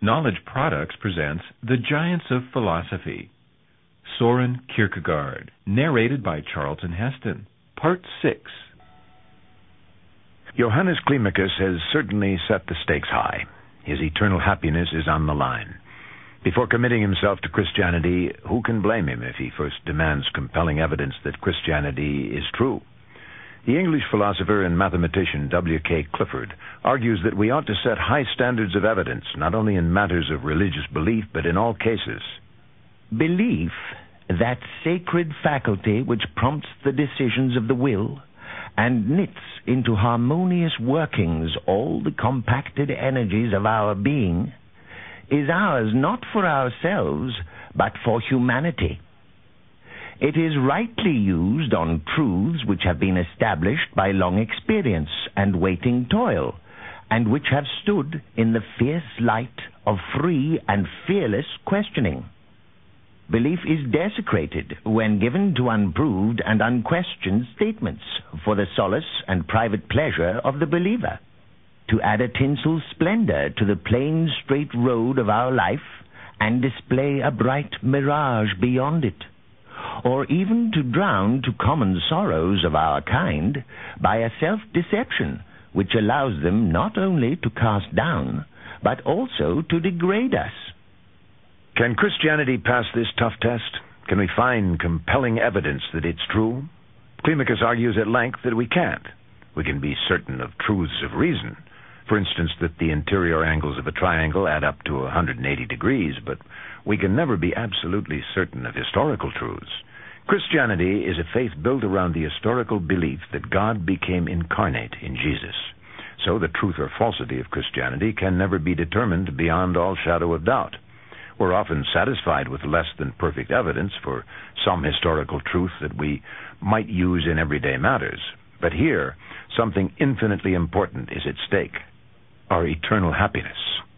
Knowledge Products presents The Giants of Philosophy. Soren Kierkegaard, narrated by Charlton Heston. Part 6. Johannes Climacus has certainly set the stakes high. His eternal happiness is on the line. Before committing himself to Christianity, who can blame him if he first demands compelling evidence that Christianity is true? The English philosopher and mathematician W.K. Clifford argues that we ought to set high standards of evidence, not only in matters of religious belief, but in all cases. Belief, that sacred faculty which prompts the decisions of the will and knits into harmonious workings all the compacted energies of our being, is ours not for ourselves, but for humanity. It is rightly used on truths which have been established by long experience and waiting toil, and which have stood in the fierce light of free and fearless questioning. Belief is desecrated when given to unproved and unquestioned statements for the solace and private pleasure of the believer, to add a tinsel splendor to the plain straight road of our life and display a bright mirage beyond it, or even to drown to common sorrows of our kind by a self-deception which allows them not only to cast down, but also to degrade us. Can Christianity pass this tough test? Can we find compelling evidence that it's true? Climacus argues at length that we can't. We can be certain of truths of reason. For instance, that the interior angles of a triangle add up to 180 degrees, but we can never be absolutely certain of historical truths. Christianity is a faith built around the historical belief that God became incarnate in Jesus. So the truth or falsity of Christianity can never be determined beyond all shadow of doubt. We're often satisfied with less than perfect evidence for some historical truth that we might use in everyday matters. But here, something infinitely important is at stake: our eternal happiness.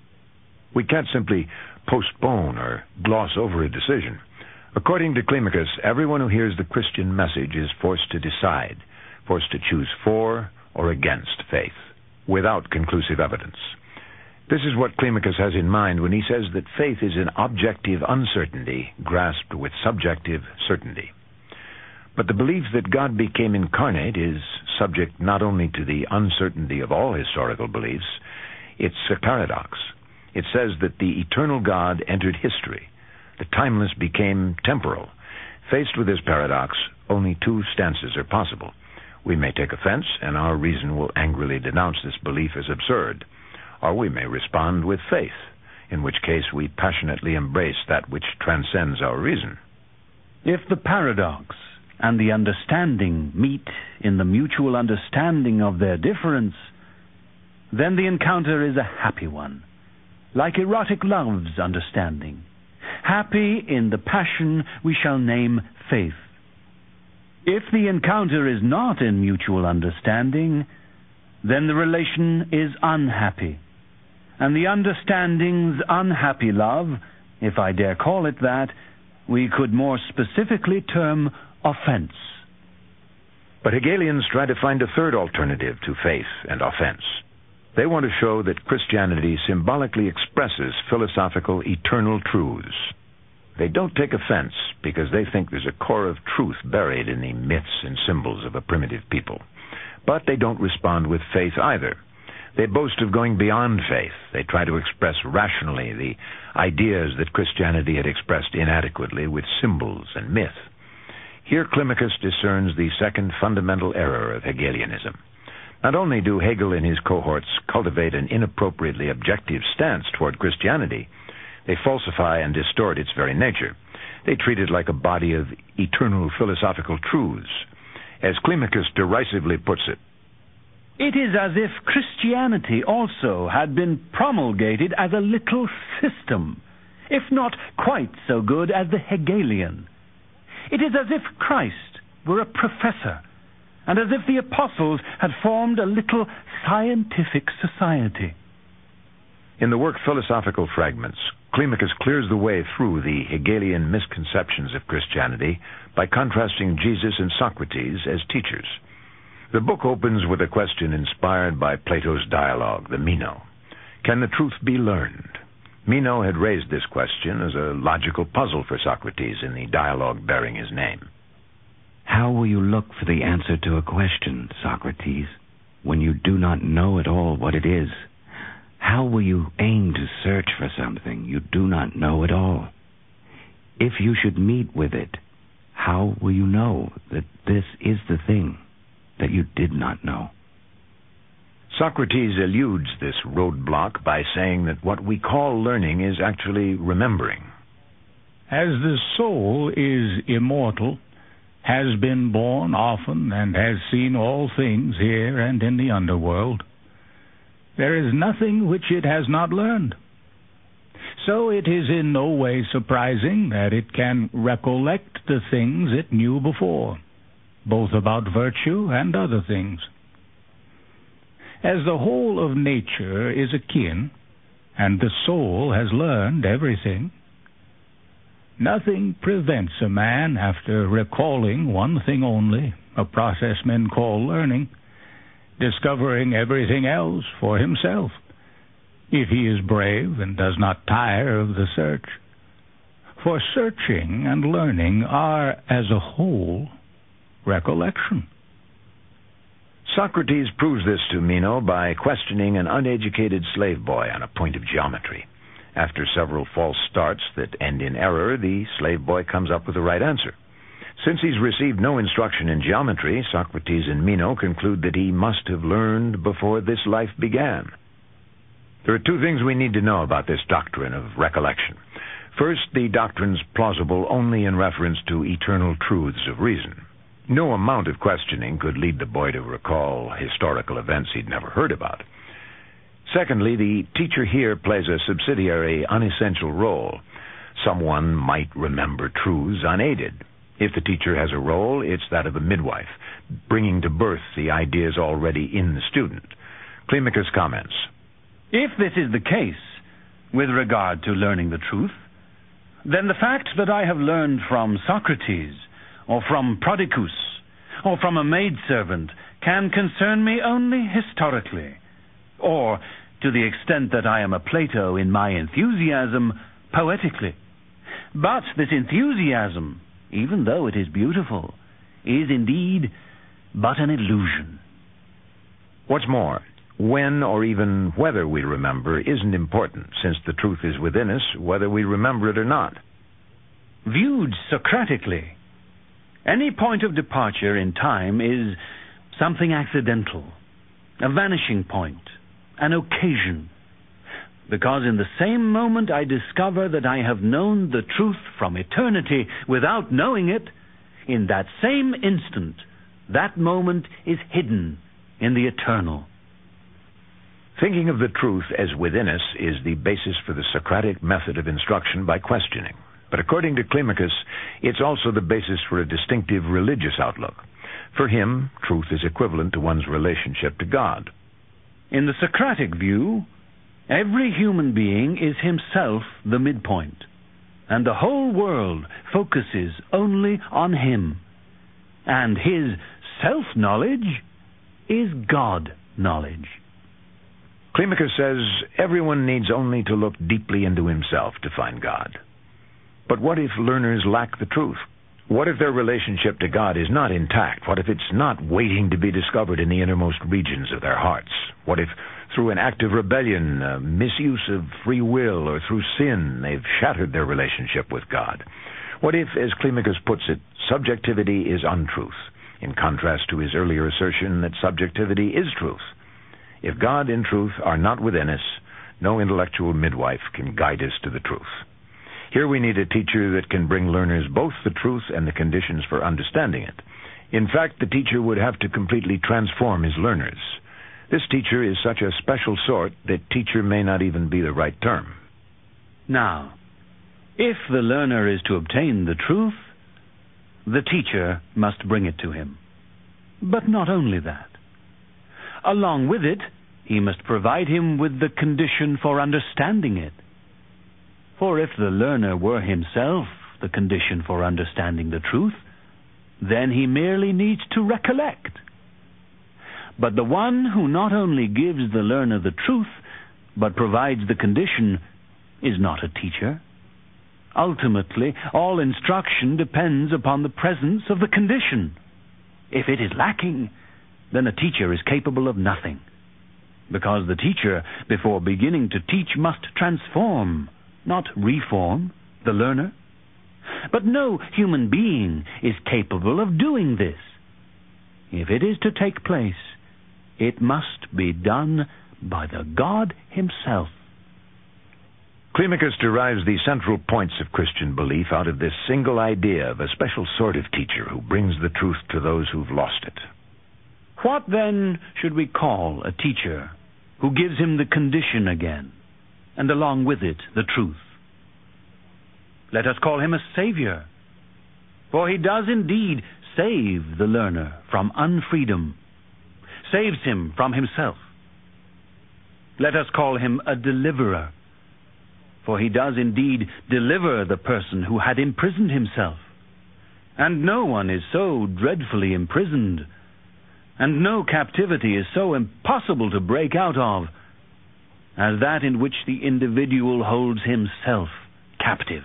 We can't simply postpone or gloss over a decision. According to Climacus, everyone who hears the Christian message is forced to decide, forced to choose for or against faith, without conclusive evidence. This is what Climacus has in mind when he says that faith is an objective uncertainty grasped with subjective certainty. But the belief that God became incarnate is subject not only to the uncertainty of all historical beliefs, it's a paradox. It says that the eternal God entered history. The timeless became temporal. Faced with this paradox, only two stances are possible. We may take offense, and our reason will angrily denounce this belief as absurd. Or we may respond with faith, in which case we passionately embrace that which transcends our reason. If the paradox and the understanding meet in the mutual understanding of their difference, then the encounter is a happy one, like erotic love's understanding, happy in the passion we shall name faith. If the encounter is not in mutual understanding, then the relation is unhappy, and the understanding's unhappy love, if I dare call it that, we could more specifically term offense. But Hegelians try to find a third alternative to faith and offense. They want to show that Christianity symbolically expresses philosophical eternal truths. They don't take offense because they think there's a core of truth buried in the myths and symbols of a primitive people. But they don't respond with faith either. They boast of going beyond faith. They try to express rationally the ideas that Christianity had expressed inadequately with symbols and myth. Here Climacus discerns the second fundamental error of Hegelianism. Not only do Hegel and his cohorts cultivate an inappropriately objective stance toward Christianity, they falsify and distort its very nature. They treat it like a body of eternal philosophical truths. As Climacus derisively puts it, it is as if Christianity also had been promulgated as a little system, if not quite so good as the Hegelian. It is as if Christ were a professor, and as if the apostles had formed a little scientific society. In the work Philosophical Fragments, Climacus clears the way through the Hegelian misconceptions of Christianity by contrasting Jesus and Socrates as teachers. The book opens with a question inspired by Plato's dialogue, the Meno. Can the truth be learned? Meno had raised this question as a logical puzzle for Socrates in the dialogue bearing his name. How will you look for the answer to a question, Socrates, when you do not know at all what it is? How will you aim to search for something you do not know at all? If you should meet with it, how will you know that this is the thing that you did not know? Socrates eludes this roadblock by saying that what we call learning is actually remembering. As the soul is immortal, has been born often, and has seen all things here and in the underworld, there is nothing which it has not learned. So it is in no way surprising that it can recollect the things it knew before, both about virtue and other things. As the whole of nature is akin, and the soul has learned everything, nothing prevents a man, after recalling one thing only, a process men call learning, discovering everything else for himself, if he is brave and does not tire of the search. For searching and learning are, as a whole, recollection. Socrates proves this to Meno by questioning an uneducated slave boy on a point of geometry. After several false starts that end in error, the slave boy comes up with the right answer. Since he's received no instruction in geometry, Socrates and Meno conclude that he must have learned before this life began. There are two things we need to know about this doctrine of recollection. First, the doctrine's plausible only in reference to eternal truths of reason. No amount of questioning could lead the boy to recall historical events he'd never heard about. Secondly, the teacher here plays a subsidiary, unessential role. Someone might remember truths unaided. If the teacher has a role, it's that of a midwife, bringing to birth the ideas already in the student. Climacus comments, If this is the case with regard to learning the truth, then the fact that I have learned from Socrates, or from Prodicus, or from a maidservant, can concern me only historically, or, to the extent that I am a Plato in my enthusiasm, poetically. But this enthusiasm, even though it is beautiful, is indeed but an illusion. What's more, when or even whether we remember isn't important, since the truth is within us, whether we remember it or not. Viewed Socratically, any point of departure in time is something accidental, a vanishing point, an occasion. Because in the same moment I discover that I have known the truth from eternity without knowing it, in that same instant, that moment is hidden in the eternal. Thinking of the truth as within us is the basis for the Socratic method of instruction by questioning. But according to Climacus, it's also the basis for a distinctive religious outlook. For him, truth is equivalent to one's relationship to God. In the Socratic view, every human being is himself the midpoint, and the whole world focuses only on him. And his self-knowledge is God-knowledge. Climacus says everyone needs only to look deeply into himself to find God. But what if learners lack the truth? What if their relationship to God is not intact? What if it's not waiting to be discovered in the innermost regions of their hearts? What if, through an act of rebellion, misuse of free will, or through sin, they've shattered their relationship with God? What if, as Climacus puts it, subjectivity is untruth, in contrast to his earlier assertion that subjectivity is truth? If God and truth are not within us, no intellectual midwife can guide us to the truth. Here we need a teacher that can bring learners both the truth and the conditions for understanding it. In fact, the teacher would have to completely transform his learners. This teacher is such a special sort that teacher may not even be the right term. Now, if the learner is to obtain the truth, the teacher must bring it to him. But not only that. Along with it, he must provide him with the condition for understanding it. For if the learner were himself the condition for understanding the truth, then he merely needs to recollect. But the one who not only gives the learner the truth, but provides the condition, is not a teacher. Ultimately, all instruction depends upon the presence of the condition. If it is lacking, then a teacher is capable of nothing, because the teacher, before beginning to teach, must transform, not reform, the learner. But no human being is capable of doing this. If it is to take place, it must be done by the God himself. Climacus derives the central points of Christian belief out of this single idea of a special sort of teacher who brings the truth to those who've lost it. What then should we call a teacher who gives him the condition again, and along with it the truth? Let us call him a savior, for he does indeed save the learner from unfreedom, saves him from himself. Let us call him a deliverer, for he does indeed deliver the person who had imprisoned himself. And no one is so dreadfully imprisoned, and no captivity is so impossible to break out of, as that in which the individual holds himself captive.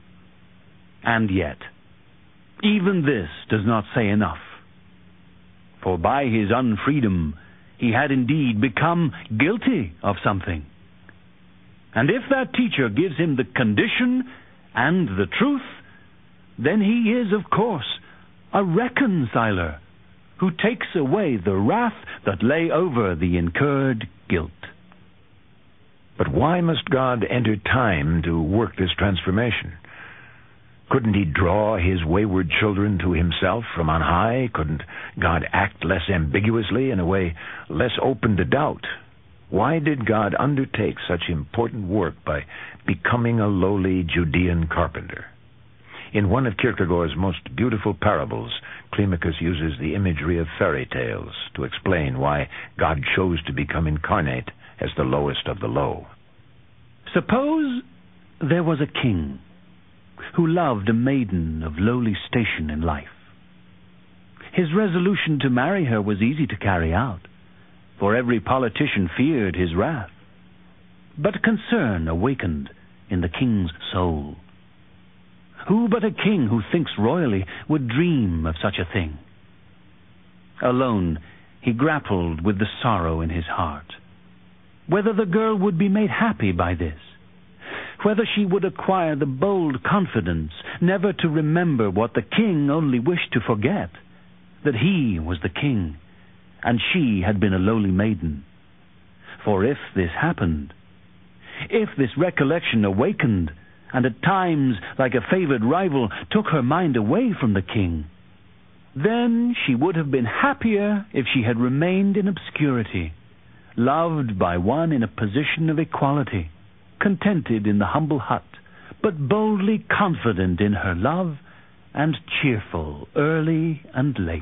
And yet, even this does not say enough. For by his unfreedom, he had indeed become guilty of something. And if that teacher gives him the condition and the truth, then he is, of course, a reconciler who takes away the wrath that lay over the incurred guilt. But why must God enter time to work this transformation? Couldn't he draw his wayward children to himself from on high? Couldn't God act less ambiguously, in a way less open to doubt? Why did God undertake such important work by becoming a lowly Judean carpenter? In one of Kierkegaard's most beautiful parables, Climacus uses the imagery of fairy tales to explain why God chose to become incarnate as the lowest of the low. Suppose there was a king who loved a maiden of lowly station in life. His resolution to marry her was easy to carry out, for every politician feared his wrath. But concern awakened in the king's soul. Who but a king who thinks royally would dream of such a thing? Alone, he grappled with the sorrow in his heart. Whether the girl would be made happy by this, whether she would acquire the bold confidence never to remember what the king only wished to forget, that he was the king, and she had been a lowly maiden. For if this happened, if this recollection awakened, and at times, like a favored rival, took her mind away from the king, then she would have been happier if she had remained in obscurity, loved by one in a position of equality, contented in the humble hut, but boldly confident in her love, and cheerful early and late.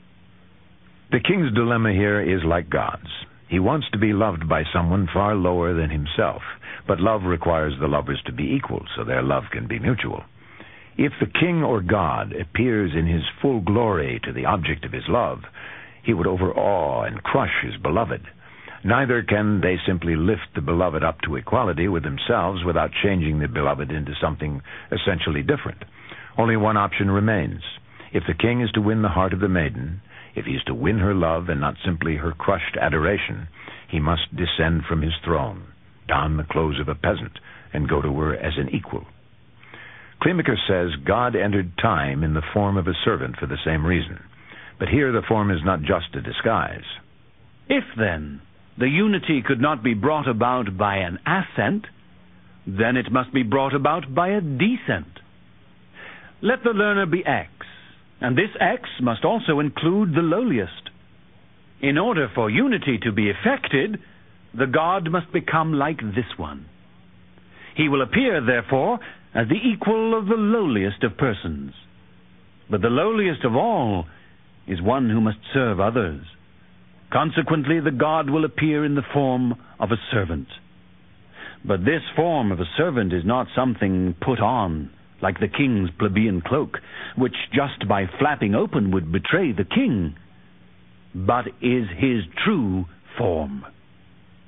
The king's dilemma here is like God's. He wants to be loved by someone far lower than himself, but love requires the lovers to be equal, so their love can be mutual. If the king or God appears in his full glory to the object of his love, he would overawe and crush his beloved. Neither can they simply lift the beloved up to equality with themselves without changing the beloved into something essentially different. Only one option remains. If the king is to win the heart of the maiden, if he is to win her love and not simply her crushed adoration, he must descend from his throne, don the clothes of a peasant, and go to her as an equal. Climacus says God entered time in the form of a servant for the same reason. But here the form is not just a disguise. If, then, the unity could not be brought about by an ascent, then it must be brought about by a descent. Let the learner be X, and this X must also include the lowliest. In order for unity to be effected, the God must become like this one. He will appear, therefore, as the equal of the lowliest of persons. But the lowliest of all is one who must serve others. Consequently, the God will appear in the form of a servant. But this form of a servant is not something put on, like the king's plebeian cloak, which just by flapping open would betray the king, but is his true form.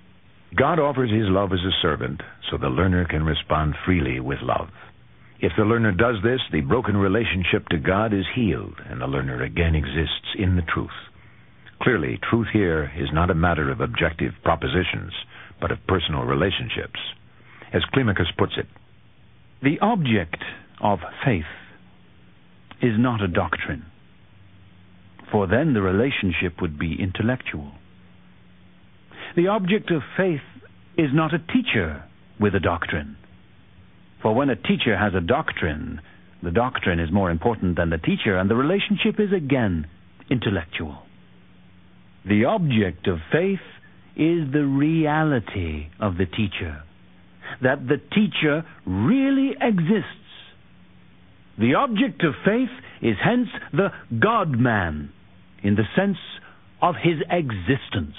God offers his love as a servant so the learner can respond freely with love. If the learner does this, the broken relationship to God is healed, and the learner again exists in the truth. Clearly, truth here is not a matter of objective propositions, but of personal relationships. As Climacus puts it, the object of faith is not a doctrine, for then the relationship would be intellectual. The object of faith is not a teacher with a doctrine, for when a teacher has a doctrine, the doctrine is more important than the teacher, and the relationship is again intellectual. The object of faith is the reality of the teacher, that the teacher really exists. The object of faith is hence the God-man, in the sense of his existence.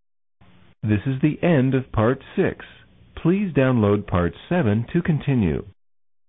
This is the end of Part 6. Please download Part 7 to continue.